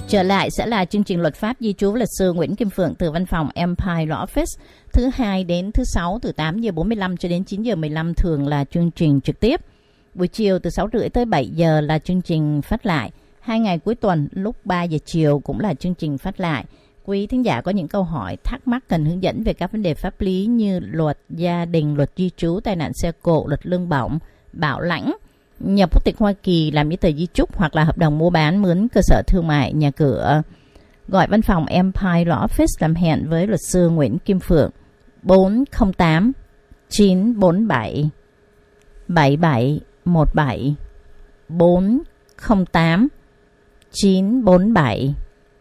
Trở lại sẽ là chương trình luật pháp di trú luật sư Nguyễn Kim Phượng từ văn phòng Empire Law Office. Thứ hai đến thứ sáu từ 8 giờ 45 cho đến 9 giờ 15 thường là chương trình trực tiếp. Buổi chiều từ 6 rưỡi tới 7 giờ là chương trình phát lại. 2 ngày cuối tuần lúc 3 giờ chiều cũng là chương trình phát lại. Quý thính giả có những câu hỏi, thắc mắc cần hướng dẫn về các vấn đề pháp lý như luật gia đình, luật di trú, tai nạn xe cộ, luật lương bổng, bảo lãnh, nhập quốc tịch Hoa Kỳ, làm giấy tờ di chúc hoặc là hợp đồng mua bán, mướn cơ sở thương mại, nhà cửa. Gọi văn phòng Empire Law Office làm hẹn với luật sư Nguyễn Kim Phượng 408 947 7717 408 947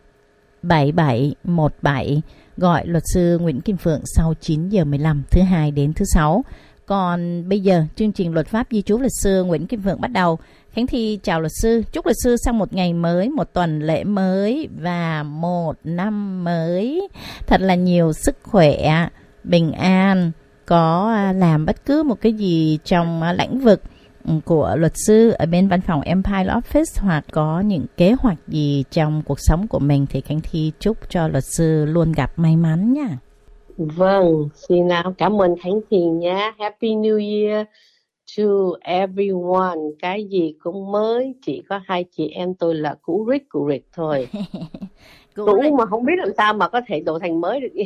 7717. Gọi luật sư Nguyễn Kim Phượng sau 9 giờ 15 thứ hai đến thứ sáu. Còn bây giờ chương trình luật pháp di trú luật sư Nguyễn Kim Phượng bắt đầu. Khánh Thi chào luật sư, chúc luật sư sang một ngày mới, một tuần lễ mới và một năm mới thật là nhiều sức khỏe, bình an, có làm bất cứ một cái gì trong lĩnh vực của luật sư ở bên văn phòng Empire Law Office hoặc có những kế hoạch gì trong cuộc sống của mình thì Khánh Thi chúc cho luật sư luôn gặp may mắn nha. Vâng, xin cảm ơn Khánh Thi nhé. Happy New Year to everyone. Cái gì cũng mới, chỉ có hai chị em tôi là cũ rích thôi. Cũ mà không biết làm sao mà có thể đổi thành mới được.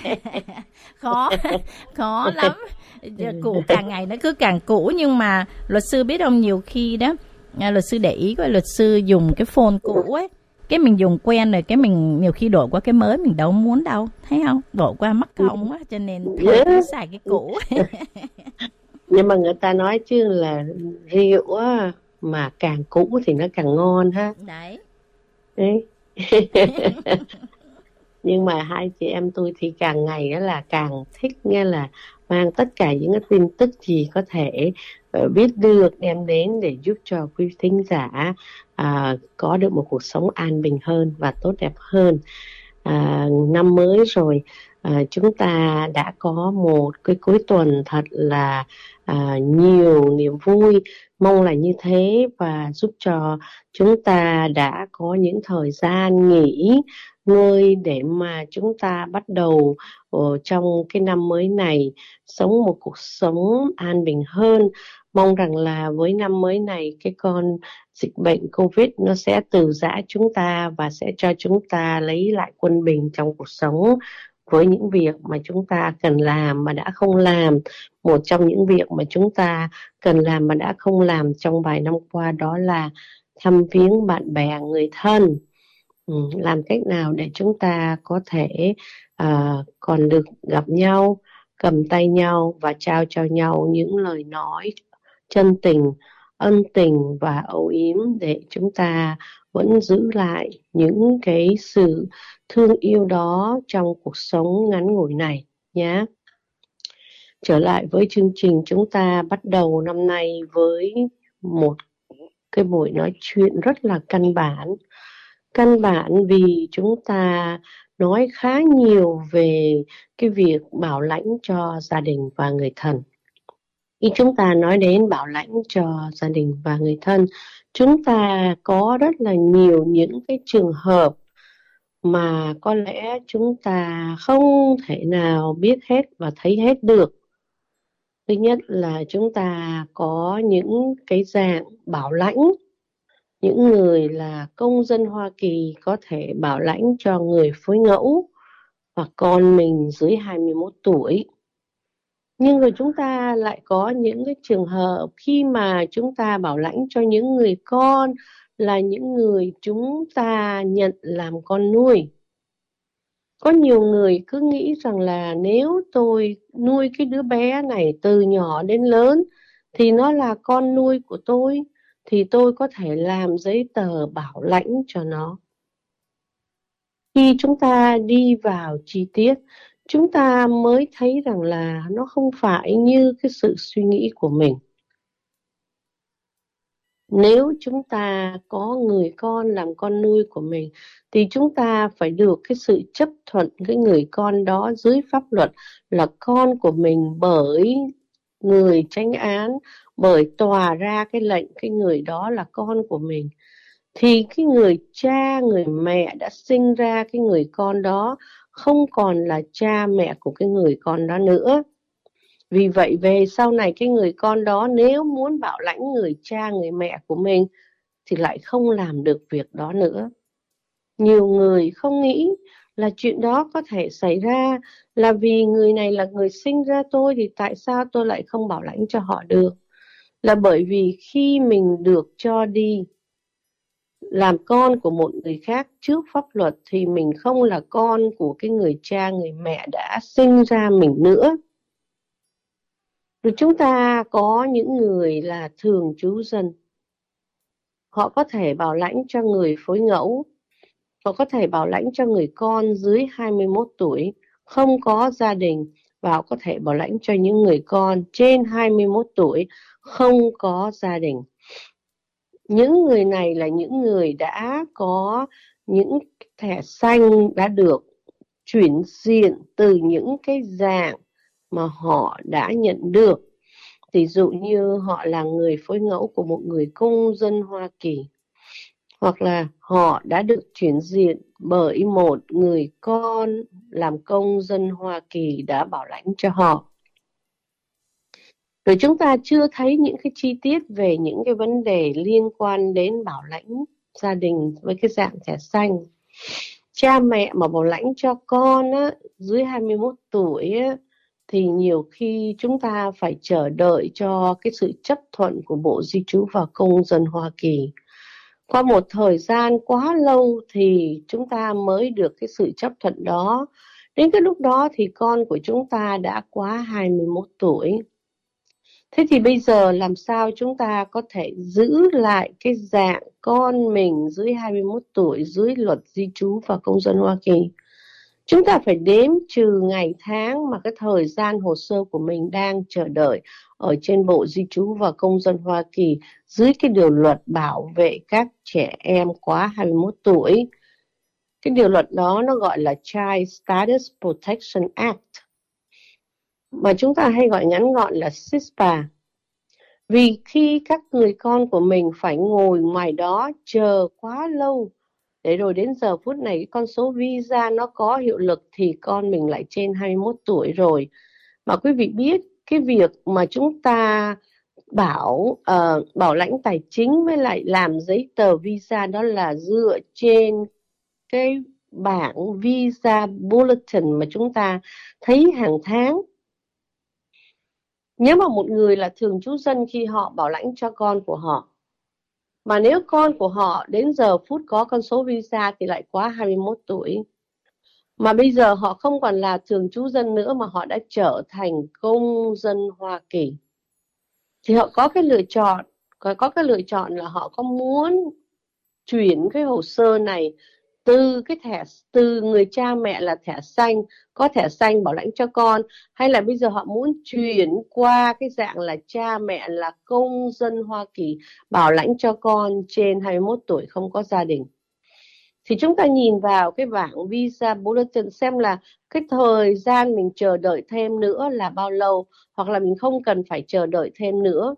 khó lắm. Cũ càng ngày nó cứ càng cũ, nhưng mà luật sư biết không, nhiều khi đó luật sư để ý coi, luật sư dùng cái phone cũ ấy, cái mình dùng quen rồi, cái mình nhiều khi đổi qua cái mới mình đâu muốn đâu, thấy không, đổi qua mắc công quá cho nên thôi cứ xài cái cũ. Nhưng mà người ta nói chứ là rượu á, mà càng cũ thì nó càng ngon ha. Đấy. Nhưng mà hai chị em tôi thì càng ngày đó là càng thích nghe là mang tất cả những cái tin tức gì có thể biết được đem đến để giúp cho quý thính giả có được một cuộc sống an bình hơn và tốt đẹp hơn. Năm mới rồi, chúng ta đã có một cái cuối tuần thật là nhiều niềm vui, mong là như thế, và giúp cho chúng ta đã có những thời gian nghỉ ngơi để mà chúng ta bắt đầu trong cái năm mới này sống một cuộc sống an bình hơn. Mong rằng là với năm mới này, cái con dịch bệnh Covid nó sẽ từ giã chúng ta và sẽ cho chúng ta lấy lại quân bình trong cuộc sống, với những việc mà chúng ta cần làm mà đã không làm. Một trong những việc mà chúng ta cần làm mà đã không làm trong vài năm qua đó là thăm viếng bạn bè, người thân. Làm cách nào để chúng ta có thể còn được gặp nhau, cầm tay nhau và trao cho nhau những lời nói chân tình, ân tình và âu yếm, để chúng ta vẫn giữ lại những cái sự thương yêu đó trong cuộc sống ngắn ngủi này nhé. Trở lại với chương trình, chúng ta bắt đầu năm nay với một cái buổi nói chuyện rất là căn bản. Căn bản vì chúng ta nói khá nhiều về cái việc bảo lãnh cho gia đình và người thân. Khi chúng ta nói đến bảo lãnh cho gia đình và người thân, chúng ta có rất là nhiều những cái trường hợp mà có lẽ chúng ta không thể nào biết hết và thấy hết được. Thứ nhất là chúng ta có những cái dạng bảo lãnh. Những người là công dân Hoa Kỳ có thể bảo lãnh cho người phối ngẫu và con mình dưới 21 tuổi. Nhưng rồi chúng ta lại có những cái trường hợp khi mà chúng ta bảo lãnh cho những người con là những người chúng ta nhận làm con nuôi. Có nhiều người cứ nghĩ rằng là nếu tôi nuôi cái đứa bé này từ nhỏ đến lớn thì nó là con nuôi của tôi, thì tôi có thể làm giấy tờ bảo lãnh cho nó. Khi chúng ta đi vào chi tiết, chúng ta mới thấy rằng là nó không phải như cái sự suy nghĩ của mình. Nếu chúng ta có người con làm con nuôi của mình thì chúng ta phải được cái sự chấp thuận cái người con đó dưới pháp luật là con của mình bởi người chánh án, bởi tòa ra cái lệnh cái người đó là con của mình. thì cái người cha, người mẹ đã sinh ra cái người con đó không còn là cha mẹ của cái người con đó nữa. Vì vậy về sau này cái người con đó nếu muốn bảo lãnh người cha, người mẹ của mình thì lại không làm được việc đó nữa. Nhiều người không nghĩ là chuyện đó có thể xảy ra, là vì người này là người sinh ra tôi thì tại sao tôi lại không bảo lãnh cho họ được? Là bởi vì khi mình được cho đi làm con của một người khác trước pháp luật thì mình không là con của cái người cha, người mẹ đã sinh ra mình nữa. Rồi chúng ta có những người là thường trú dân. Họ có thể bảo lãnh cho người phối ngẫu, họ có thể bảo lãnh cho người con dưới 21 tuổi, không có gia đình, và họ có thể bảo lãnh cho những người con trên 21 tuổi, không có gia đình. Những người này là những người đã có những thẻ xanh đã được chuyển diện từ những cái dạng mà họ đã nhận được. Ví dụ như họ là người phối ngẫu của một người công dân Hoa Kỳ, hoặc là họ đã được chuyển diện bởi một người con làm công dân Hoa Kỳ đã bảo lãnh cho họ. Rồi chúng ta chưa thấy những cái chi tiết về những cái vấn đề liên quan đến bảo lãnh gia đình với cái dạng thẻ xanh. Cha mẹ mà bảo lãnh cho con á, dưới 21 tuổi á, thì nhiều khi chúng ta phải chờ đợi cho cái sự chấp thuận của Bộ Di trú và Công dân Hoa Kỳ. Qua một thời gian quá lâu thì chúng ta mới được cái sự chấp thuận đó. Đến cái lúc đó thì con của chúng ta đã quá 21 tuổi. Thế thì bây giờ làm sao chúng ta có thể giữ lại cái dạng con mình dưới 21 tuổi dưới luật di trú và công dân Hoa Kỳ? Chúng ta phải đếm trừ ngày tháng mà cái thời gian hồ sơ của mình đang chờ đợi ở trên Bộ Di trú và Công dân Hoa Kỳ dưới cái điều luật bảo vệ các trẻ em quá 21 tuổi. Cái điều luật đó nó gọi là Child Status Protection Act, mà chúng ta hay gọi ngắn gọn là CISPA. Vì khi các người con của mình phải ngồi ngoài đó chờ quá lâu, để rồi đến giờ phút này cái con số visa nó có hiệu lực thì con mình lại trên 21 tuổi rồi. Mà quý vị biết cái việc mà chúng ta bảo lãnh tài chính với lại làm giấy tờ visa đó là dựa trên cái bảng visa bulletin mà chúng ta thấy hàng tháng. Nếu mà một người là thường trú dân khi họ bảo lãnh cho con của họ, mà nếu con của họ đến giờ phút có con số visa thì lại quá 21 tuổi, mà bây giờ họ không còn là thường trú dân nữa mà họ đã trở thành công dân Hoa Kỳ, thì họ có cái lựa chọn là họ có muốn chuyển cái hồ sơ này từ người cha mẹ là thẻ xanh, có thẻ xanh bảo lãnh cho con, hay là bây giờ họ muốn chuyển qua cái dạng là cha mẹ là công dân Hoa Kỳ bảo lãnh cho con trên 21 tuổi không có gia đình. Thì chúng ta nhìn vào cái bảng visa bulletin xem là cái thời gian mình chờ đợi thêm nữa là bao lâu, hoặc là mình không cần phải chờ đợi thêm nữa.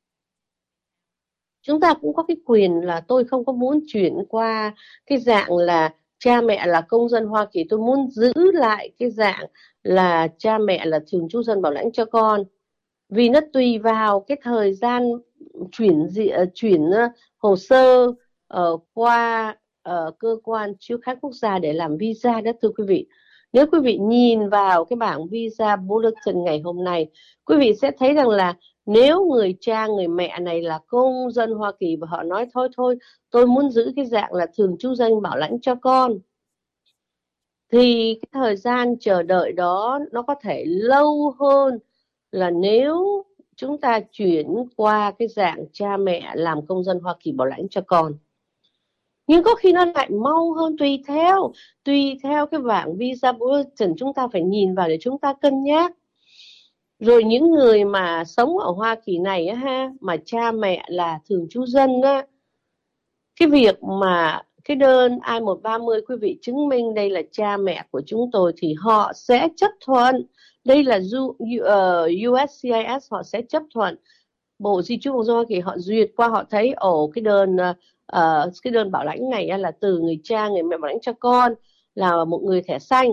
Chúng ta cũng có cái quyền là tôi không có muốn chuyển qua cái dạng là cha mẹ là công dân Hoa Kỳ, tôi muốn giữ lại cái dạng là cha mẹ là thường trú dân bảo lãnh cho con. Vì nó tùy vào cái thời gian chuyển hồ sơ qua cơ quan chiếu khắc quốc gia để làm visa đó thưa quý vị. Nếu quý vị nhìn vào cái bảng visa bulletin ngày hôm nay, quý vị sẽ thấy rằng là nếu người cha, người mẹ này là công dân Hoa Kỳ và họ nói thôi tôi muốn giữ cái dạng là thường trú dân bảo lãnh cho con, thì cái thời gian chờ đợi đó nó có thể lâu hơn là nếu chúng ta chuyển qua cái dạng cha mẹ làm công dân Hoa Kỳ bảo lãnh cho con. Nhưng có khi nó lại mau hơn, tùy theo cái bảng visa bulletin chúng ta phải nhìn vào để chúng ta cân nhắc. Rồi những người mà sống ở Hoa Kỳ này á mà cha mẹ là thường trú dân á, cái việc mà cái đơn I-130 quý vị chứng minh đây là cha mẹ của chúng tôi thì họ sẽ chấp thuận. Đây là USCIS, họ sẽ chấp thuận Bộ Di trú Công dân Hoa Kỳ họ duyệt qua, họ thấy cái đơn bảo lãnh này là từ người cha người mẹ bảo lãnh cho con là một người thẻ xanh,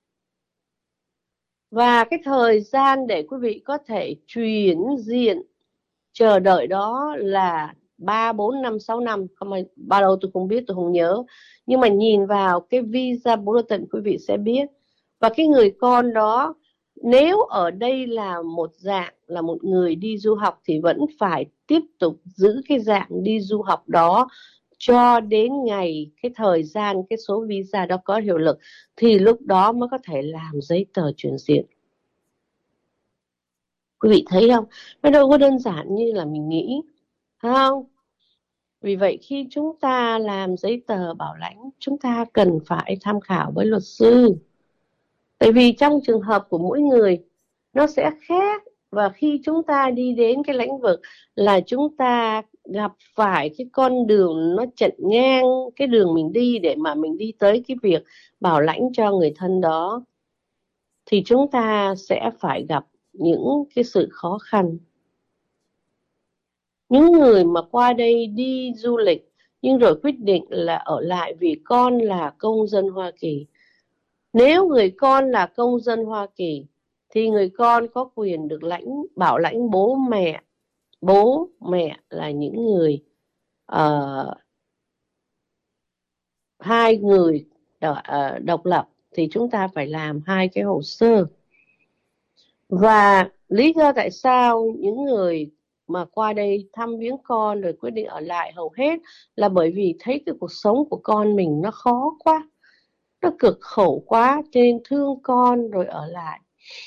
và cái thời gian để quý vị có thể chuyển diện chờ đợi đó là 3, 4, 5, 6 năm, không bao lâu tôi không biết, tôi không nhớ, nhưng mà nhìn vào cái visa bulletin quý vị sẽ biết. Và cái người con đó nếu ở đây là một dạng là một người đi du học thì vẫn phải tiếp tục giữ cái dạng đi du học đó cho đến ngày cái thời gian cái số visa đó có hiệu lực, thì lúc đó mới có thể làm giấy tờ chuyển diện. Quý vị thấy không? Nó đâu có đơn giản như là mình nghĩ, phải không? Vì vậy khi chúng ta làm giấy tờ bảo lãnh, chúng ta cần phải tham khảo với luật sư. Tại vì trong trường hợp của mỗi người nó sẽ khác, và khi chúng ta đi đến cái lĩnh vực là chúng ta gặp phải cái con đường nó chặn ngang cái đường mình đi để mà mình đi tới cái việc bảo lãnh cho người thân đó, thì chúng ta sẽ phải gặp những cái sự khó khăn. Những người mà qua đây đi du lịch nhưng rồi quyết định là ở lại vì con là công dân Hoa Kỳ. Nếu người con là công dân Hoa Kỳ thì người con có quyền được bảo lãnh bố mẹ. Bố mẹ là những người hai người độc lập, thì chúng ta phải làm hai cái hồ sơ. Và lý do tại sao những người mà qua đây thăm viếng con rồi quyết định ở lại hầu hết là bởi vì thấy cái cuộc sống của con mình nó khó quá, nó cực khổ quá, cho nên thương con rồi ở lại.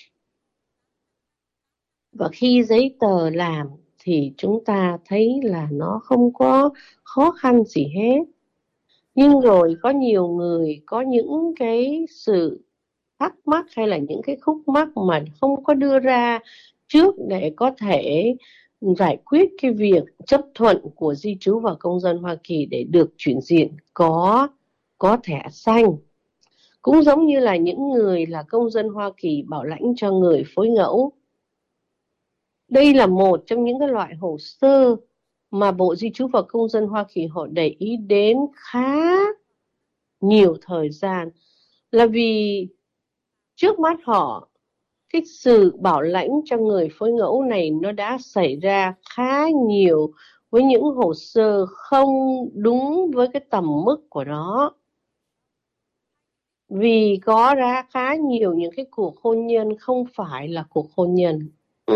Và khi giấy tờ làm thì chúng ta thấy là nó không có khó khăn gì hết. Nhưng rồi có nhiều người có những cái sự thắc mắc hay là những cái khúc mắc mà không có đưa ra trước để có thể giải quyết cái việc chấp thuận của di trú và công dân Hoa Kỳ để được chuyển diện có thẻ xanh. Cũng giống như là những người là công dân Hoa Kỳ bảo lãnh cho người phối ngẫu. Đây là một trong những cái loại hồ sơ mà Bộ Di trú và Công dân Hoa Kỳ họ để ý đến khá nhiều thời gian, là vì trước mắt họ cái sự bảo lãnh cho người phối ngẫu này nó đã xảy ra khá nhiều với những hồ sơ không đúng với cái tầm mức của nó. Vì có ra khá nhiều những cái cuộc hôn nhân không phải là cuộc hôn nhân.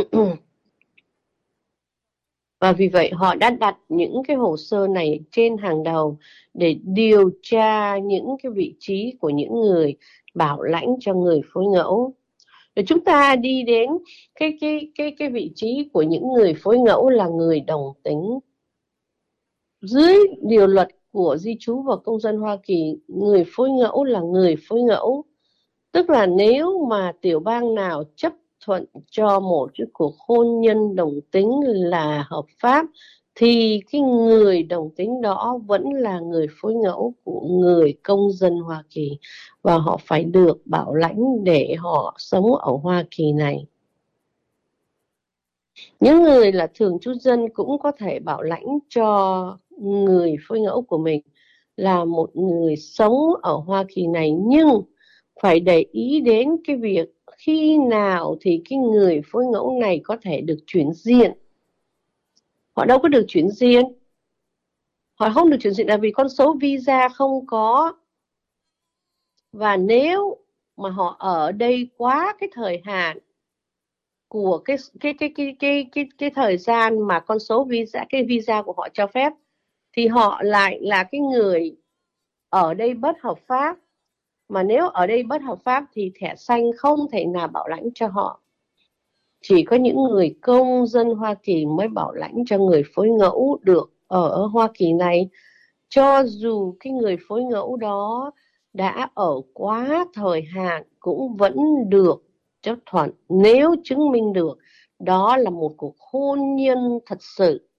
Và vì vậy họ đã đặt những cái hồ sơ này trên hàng đầu để điều tra những cái vị trí của những người bảo lãnh cho người phối ngẫu. Rồi chúng ta đi đến cái vị trí của những người phối ngẫu là người đồng tính. Dưới điều luật của Di trú và Công dân Hoa Kỳ, người phối ngẫu là người phối ngẫu. Tức là nếu mà tiểu bang nào chấp thuận cho một cái cuộc hôn nhân đồng tính là hợp pháp, thì cái người đồng tính đó vẫn là người phối ngẫu của người công dân Hoa Kỳ, và họ phải được bảo lãnh để họ sống ở Hoa Kỳ này. Những người là thường trú dân cũng có thể bảo lãnh cho người phối ngẫu của mình là một người sống ở Hoa Kỳ này, nhưng phải để ý đến cái việc khi nào thì cái người phối ngẫu này có thể được chuyển diện. Họ đâu có được chuyển diện. Họ không được chuyển diện là vì con số visa không có. Và nếu mà họ ở đây quá cái thời hạn của cái thời gian mà con số visa, cái visa của họ cho phép, thì họ lại là cái người ở đây bất hợp pháp. Mà nếu ở đây bất hợp pháp thì thẻ xanh không thể nào bảo lãnh cho họ. Chỉ có những người công dân Hoa Kỳ mới bảo lãnh cho người phối ngẫu được ở Hoa Kỳ này, cho dù cái người phối ngẫu đó đã ở quá thời hạn cũng vẫn được chấp thuận, nếu chứng minh được đó là một cuộc hôn nhân thật sự.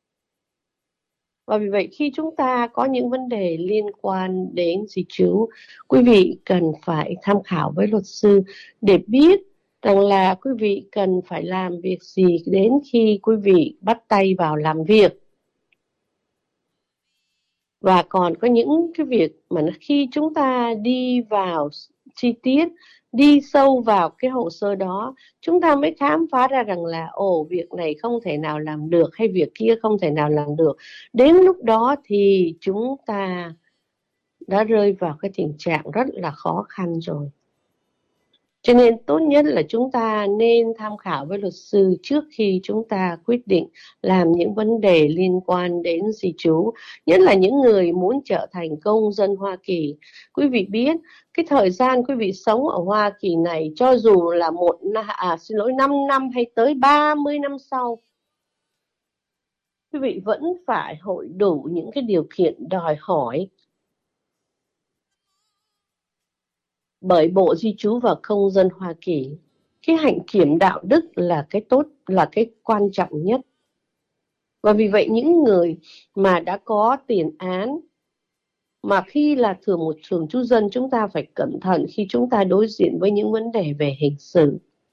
Và vì vậy khi chúng ta có những vấn đề liên quan đến di trú, quý vị cần phải tham khảo với luật sư để biết rằng là quý vị cần phải làm việc gì đến khi quý vị bắt tay vào làm việc. Và còn có những cái việc mà khi chúng ta đi vào chi tiết, đi sâu vào cái hồ sơ đó, chúng ta mới khám phá ra rằng là việc này không thể nào làm được hay việc kia không thể nào làm được. Đến lúc đó thì chúng ta đã rơi vào cái tình trạng rất là khó khăn rồi. Cho nên tốt nhất là chúng ta nên tham khảo với luật sư trước khi chúng ta quyết định làm những vấn đề liên quan đến di trú. Nhất là những người muốn trở thành công dân Hoa Kỳ. Quý vị biết, cái thời gian quý vị sống ở Hoa Kỳ này, cho dù là 5 năm hay tới 30 năm sau, quý vị vẫn phải hội đủ những cái điều kiện đòi hỏi bởi Bộ Di trú và Công dân Hoa Kỳ. Cái hạnh kiểm đạo đức là cái tốt, là cái quan trọng nhất. Và vì vậy những người mà đã có tiền án, mà khi là một thường trú dân, chúng ta phải cẩn thận khi chúng ta đối diện với những vấn đề về hình sự.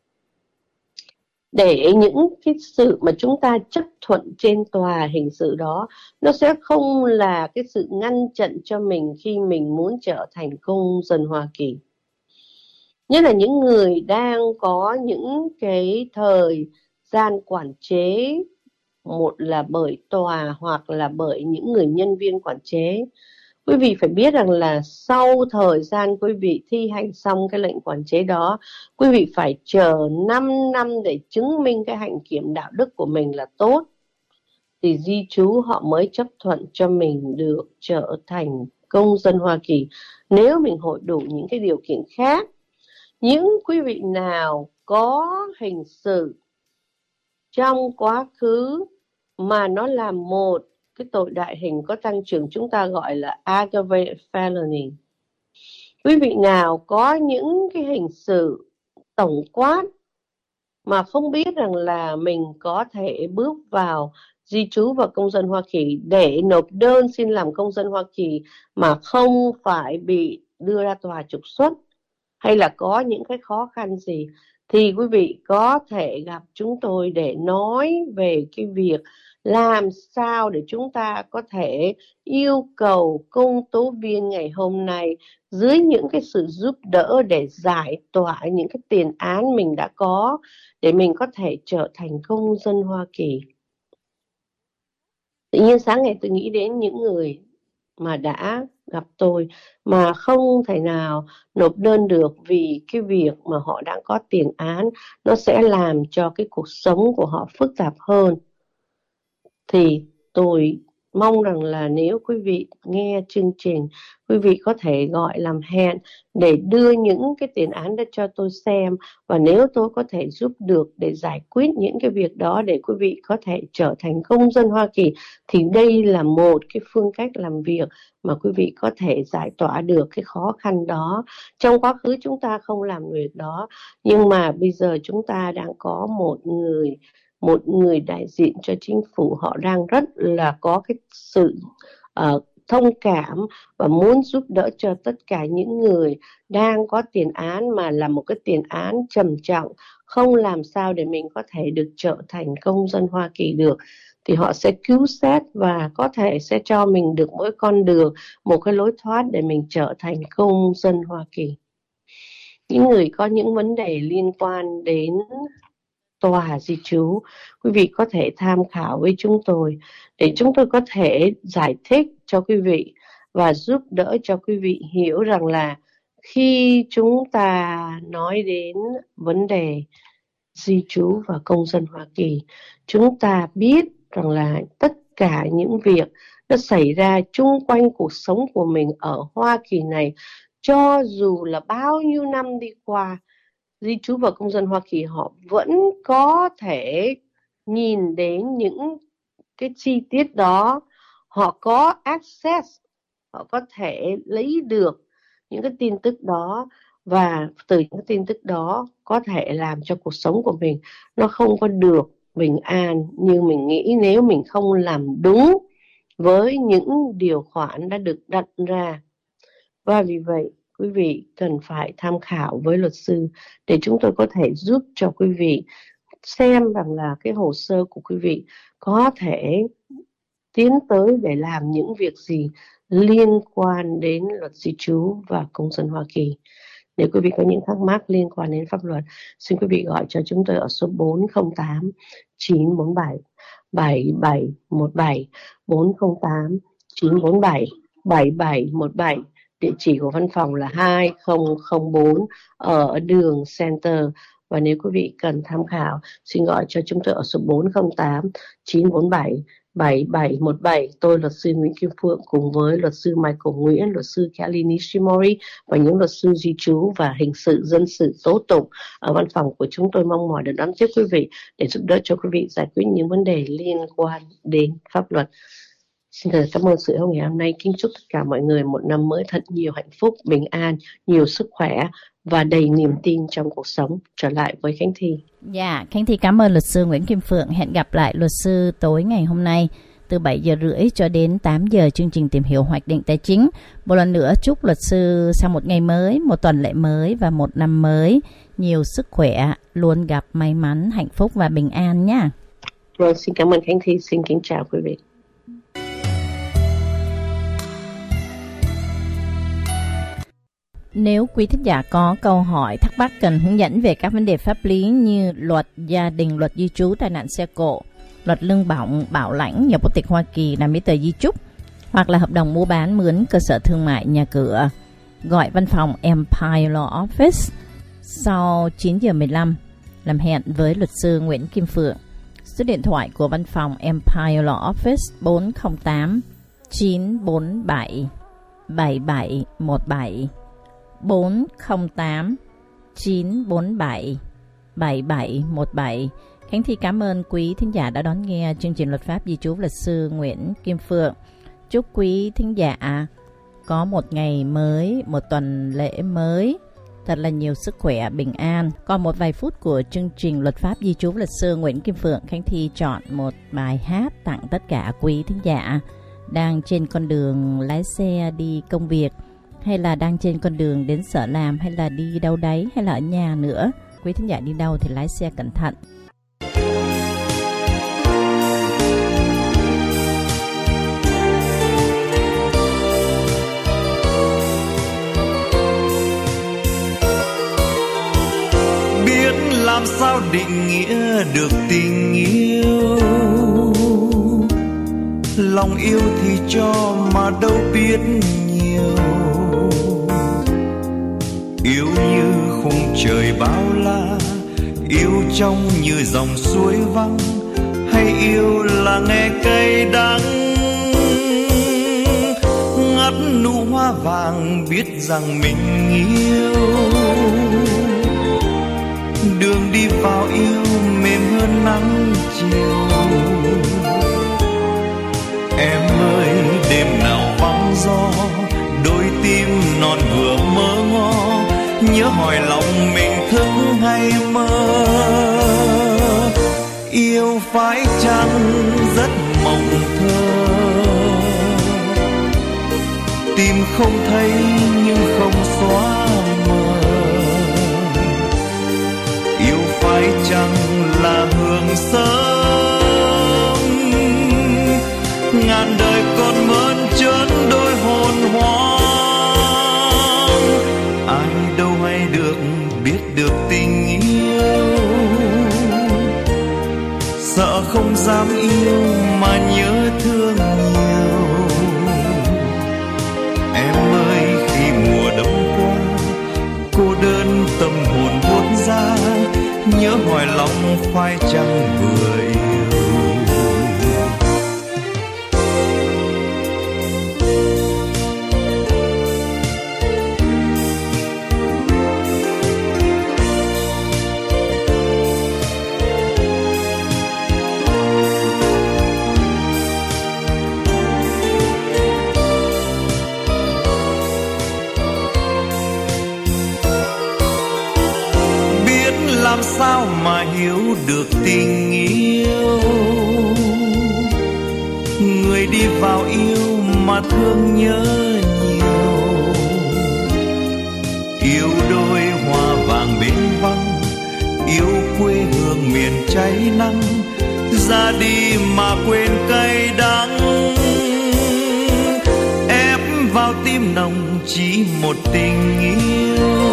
Để những cái sự mà chúng ta chấp thuận trên tòa hình sự đó, nó sẽ không là cái sự ngăn chặn cho mình khi mình muốn trở thành công dân Hoa Kỳ. Nhất là những người đang có những cái thời gian quản chế, một là bởi tòa hoặc là bởi những người nhân viên quản chế. Quý vị phải biết rằng là sau thời gian quý vị thi hành xong cái lệnh quản chế đó, quý vị phải chờ 5 năm để chứng minh cái hạnh kiểm đạo đức của mình là tốt, thì di trú họ mới chấp thuận cho mình được trở thành công dân Hoa Kỳ. Nếu mình hội đủ những cái điều kiện khác. Những quý vị nào có hình sự trong quá khứ mà nó là một cái tội đại hình có tăng trưởng, chúng ta gọi là aggravated felony. Quý vị nào có những cái hình sự tổng quát mà không biết rằng là mình có thể bước vào di trú và công dân Hoa Kỳ để nộp đơn xin làm công dân Hoa Kỳ mà không phải bị đưa ra tòa trục xuất, hay là có những cái khó khăn gì, thì quý vị có thể gặp chúng tôi để nói về cái việc làm sao để chúng ta có thể yêu cầu công tố viên ngày hôm nay dưới những cái sự giúp đỡ để giải tỏa những cái tiền án mình đã có, để mình có thể trở thành công dân Hoa Kỳ. Tự nhiên sáng ngày tôi nghĩ đến những người mà đã gặp tôi mà không thể nào nộp đơn được vì cái việc mà họ đã có tiền án, nó sẽ làm cho cái cuộc sống của họ phức tạp hơn. Thì tôi mong rằng là nếu quý vị nghe chương trình, quý vị có thể gọi làm hẹn để đưa những cái tiền án đó cho tôi xem, và nếu tôi có thể giúp được để giải quyết những cái việc đó để quý vị có thể trở thành công dân Hoa Kỳ, thì đây là một cái phương cách làm việc mà quý vị có thể giải tỏa được cái khó khăn đó. Trong quá khứ chúng ta không làm việc đó, nhưng mà bây giờ chúng ta đang có một người đại diện cho chính phủ, họ đang rất là có cái sự thông cảm và muốn giúp đỡ cho tất cả những người đang có tiền án, mà là một cái tiền án trầm trọng, không làm sao để mình có thể được trở thành công dân Hoa Kỳ được. Thì họ sẽ cứu xét và có thể sẽ cho mình được mỗi con đường, một cái lối thoát để mình trở thành công dân Hoa Kỳ. Những người có những vấn đề liên quan đến tòa di trú, quý vị có thể tham khảo với chúng tôi để chúng tôi có thể giải thích cho quý vị và giúp đỡ cho quý vị hiểu rằng là khi chúng ta nói đến vấn đề di trú và công dân Hoa Kỳ, chúng ta biết rằng là tất cả những việc nó xảy ra chung quanh cuộc sống của mình ở Hoa Kỳ này, cho dù là bao nhiêu năm đi qua, di trú và công dân Hoa Kỳ họ vẫn có thể nhìn đến những cái chi tiết đó, họ có access, họ có thể lấy được những cái tin tức đó, và từ những tin tức đó có thể làm cho cuộc sống của mình nó không có được bình an như mình nghĩ nếu mình không làm đúng với những điều khoản đã được đặt ra. Và vì vậy quý vị cần phải tham khảo với luật sư để chúng tôi có thể giúp cho quý vị xem rằng là cái hồ sơ của quý vị có thể tiến tới để làm những việc gì liên quan đến luật di trú và công dân Hoa Kỳ. Nếu quý vị có những thắc mắc liên quan đến pháp luật, xin quý vị gọi cho chúng tôi ở số 408 947 7717 408 947 7717. Địa chỉ của văn phòng là 2004 ở đường Center. Và nếu quý vị cần tham khảo, xin gọi cho chúng tôi ở số 408 947 7717. Tôi luật sư Nguyễn Kim Phượng cùng với luật sư Michael Nguyễn, luật sư Kelly Nishimori và những luật sư di trú và hình sự, dân sự, tố tụng ở văn phòng của chúng tôi mong mỏi được đón tiếp quý vị để giúp đỡ cho quý vị giải quyết những vấn đề liên quan đến pháp luật. Xin cảm ơn sự hôm ngày hôm nay. Kính chúc tất cả mọi người một năm mới thật nhiều hạnh phúc, bình an, nhiều sức khỏe và đầy niềm tin trong cuộc sống. Trở lại với Khánh Thi. Dạ, Khánh Thi cảm ơn luật sư Nguyễn Kim Phượng. Hẹn gặp lại luật sư tối ngày hôm nay từ 7 giờ rưỡi cho đến 8 giờ chương trình tìm hiểu hoạch định tài chính. Một lần nữa chúc luật sư sau một ngày mới, một tuần lễ mới và một năm mới nhiều sức khỏe, luôn gặp may mắn, hạnh phúc và bình an nhé. Vâng, xin cảm ơn Khánh Thi. Xin kính chào quý vị. Nếu quý thính giả có câu hỏi, thắc mắc cần hướng dẫn về các vấn đề pháp lý như luật gia đình, luật di trú, tai nạn xe cộ, luật lương bổng, bảo lãnh, nhập quốc tịch Hoa Kỳ, làm giấy tờ di chúc, hoặc là hợp đồng mua bán mướn cơ sở thương mại, nhà cửa, gọi văn phòng Empire Law Office sau 9 giờ 15 làm hẹn với luật sư Nguyễn Kim Phượng. Số điện thoại của văn phòng Empire Law Office 408 947 7717 408 947 7717. Khánh Thi cảm ơn quý thính giả đã đón nghe chương trình luật pháp di trú luật sư Nguyễn Kim Phượng. Chúc quý thính giả có một ngày mới, một tuần lễ mới, thật là nhiều sức khỏe, bình an. Còn một vài phút của chương trình luật pháp di trú luật sư Nguyễn Kim Phượng, Khánh Thi chọn một bài hát tặng tất cả quý thính giả đang trên con đường lái xe đi công việc, hay là đang trên con đường đến sở làm, hay là đi đâu đấy, hay là ở nhà nữa. Quý thính giả đi đâu thì lái xe cẩn thận. Biết làm sao định nghĩa được tình yêu, lòng yêu thì cho mà đâu biết nhiều. Yêu như khung trời bao la, yêu trong như dòng suối vắng, hay yêu là nghe cay đắng. Ngắt nụ hoa vàng biết rằng mình yêu, đường đi vào yêu mềm hơn nắng chiều. Em ơi đêm nào vắng gió, đôi tim non vừa mơ ngó, nhớ hỏi lòng mình thức hay mơ. Yêu phải chăng rất mộng thơ, tìm không thấy nhưng không xóa mờ. Yêu phải chăng là hương sớm, ngàn đời còn mơn trớn đôi hồn hoang. Ai đâu hay được biết được tình yêu, sợ không dám yêu mà nhớ thương nhiều. Em ơi khi mùa đông qua, cô đơn tâm hồn buốt ra, nhớ hỏi lòng phải chăng vừa yêu. Làm sao mà hiểu được tình yêu, người đi vào yêu mà thương nhớ nhiều. yêu đôi hoa vàng bên vắng, yêu quê hương miền cháy nắng, ra đi mà quên cay đắng. Ép vào tim nồng chỉ một tình yêu,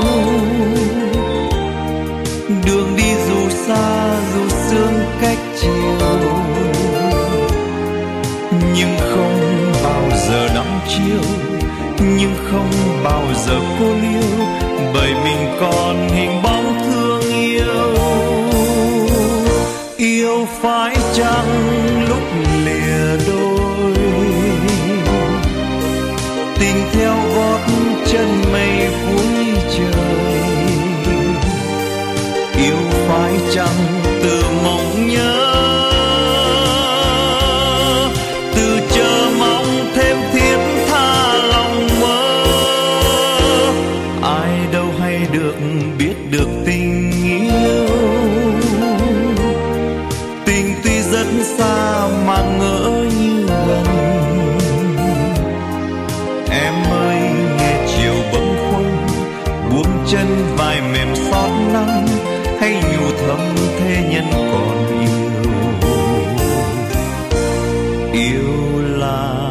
đường đi dù xa dù sương cách chiều, nhưng không bao giờ đắm chiêu, nhưng không bao giờ cô liêu, bởi mình còn hình bóng thương yêu. Yêu phải chăng lúc lìa đôi, tình theo gót chân mây cuối trời. Yêu phải chăng từ mộng nhớ, từ chờ mong thêm thiết tha lòng mơ. Ai đâu hay được biết được tình yêu, tình tuy rất xa mà ngỡ như gần. Em ơi nghe chiều bâng khuâng, buông chân vai mềm xót nắng, hay nhủ thầm thế nhân còn yêu. Yêu là